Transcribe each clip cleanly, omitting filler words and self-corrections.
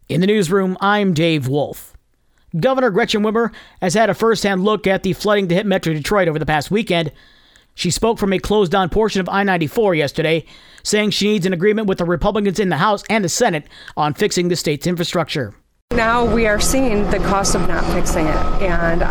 In the newsroom, I'm Dave Wolf. Governor Gretchen Whitmer has had a first-hand look at the flooding that hit Metro Detroit over the past weekend. She spoke from a closed-down portion of I-94 yesterday, saying she needs an agreement with the Republicans in the House and the Senate on fixing the state's infrastructure. Now we are seeing the cost of not fixing it, and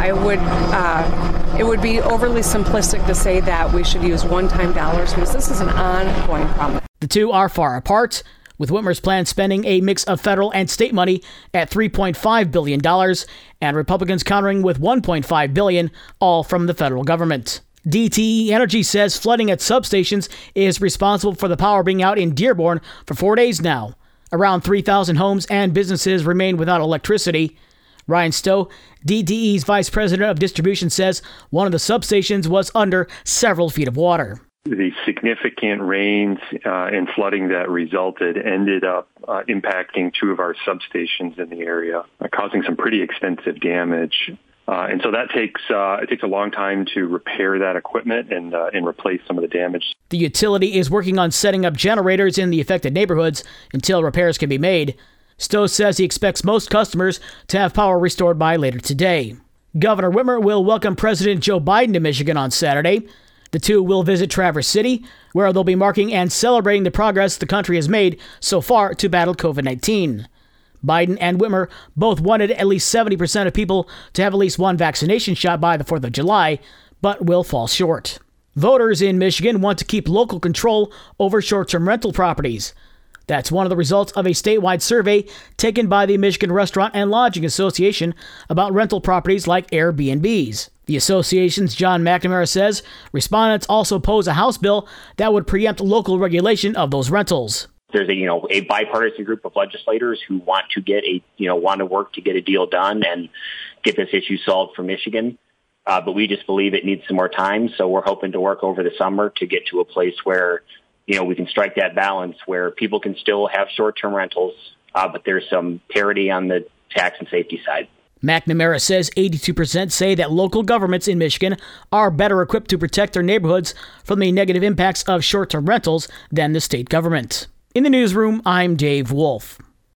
it would be overly simplistic to say that we should use one-time dollars because this is an ongoing problem. The two are far apart, with Whitmer's plan spending a mix of federal and state money at $3.5 billion, and Republicans countering with $1.5 billion, all from the federal government. DTE Energy says flooding at substations is responsible for the power being out in Dearborn for 4 days now. Around 3,000 homes and businesses remain without electricity. Ryan Stowe, DTE's vice president of distribution, says one of the substations was under several feet of water. The significant rains and flooding that resulted ended up impacting two of our substations in the area, causing some pretty extensive damage. And so that takes a long time to repair that equipment and replace some of the damage. The utility is working on setting up generators in the affected neighborhoods until repairs can be made. Stowe says he expects most customers to have power restored by later today. Governor Whitmer will welcome President Joe Biden to Michigan on Saturday. The two will visit Traverse City, where they'll be marking and celebrating the progress the country has made so far to battle COVID-19. Biden and Whitmer both wanted at least 70% of people to have at least one vaccination shot by the 4th of July, but will fall short. Voters in Michigan want to keep local control over short-term rental properties. That's one of the results of a statewide survey taken by the Michigan Restaurant and Lodging Association about rental properties like Airbnbs. The association's John McNamara says respondents also oppose a House bill that would preempt local regulation of those rentals. There's a bipartisan group of legislators who want to work to get a deal done and get this issue solved for Michigan. But we just believe it needs some more time. So we're hoping to work over the summer to get to a place where, we can strike that balance where people can still have short-term rentals, but there's some parity on the tax and safety side. McNamara says 82% say that local governments in Michigan are better equipped to protect their neighborhoods from the negative impacts of short-term rentals than the state government. In the newsroom, I'm Dave Wolf.